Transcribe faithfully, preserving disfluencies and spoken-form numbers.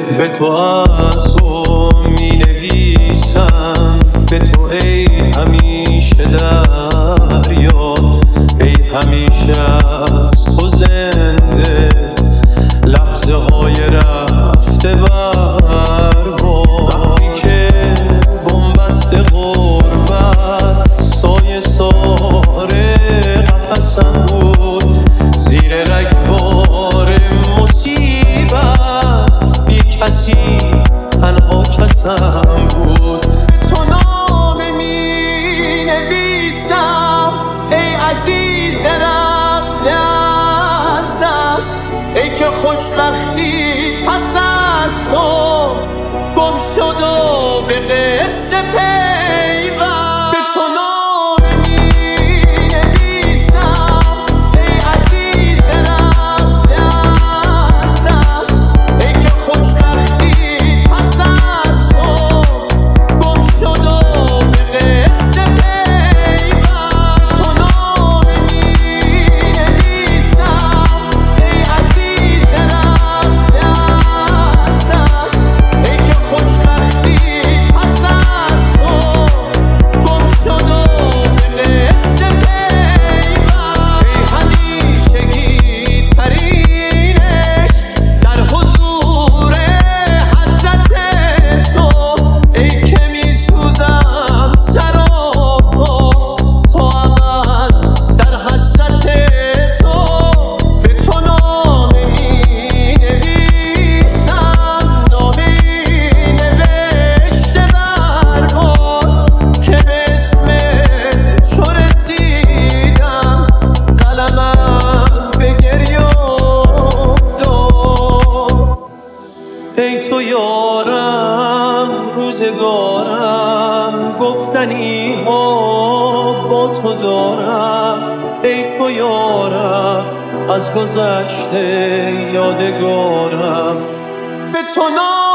به تو از تو می نویسم، به تو ای همیشه دریا، ای همیشه از تو زنده لحظه های رفته بر وقتی که بنبست غربت سایه ساره قفسم بود، زیر رگبار مصیبت بی کسی تنها کسم بود. به تو نامه می نویسم ای عزیز رفته از دست، ای که خوشبختی پس از تو گم شد و به قصه پیوند. به تو نامه می نویسم ای عزیز رفته از دست، ای که خوشبختی پس از تو گم شد و به قصه پیوند. تو نامه می نویسم ای عزیز رفته از دست، ای که خوشبختی پس از تو گم شد و به قصه پیوند. ای همیشگی ترینش در حضور حضرت تو، ای که می سوزم سر و پا تا ابد در حسرت تو. به تو نامه می نویسم، نامه ای نوشته بر باد که به اسم تو رسیدم، قلمم به گریه افتاد. ای تو یارم روزگارم، گفتنی ها با تو دارم، ای تو یارم از گذشته یادگارم. به تو نام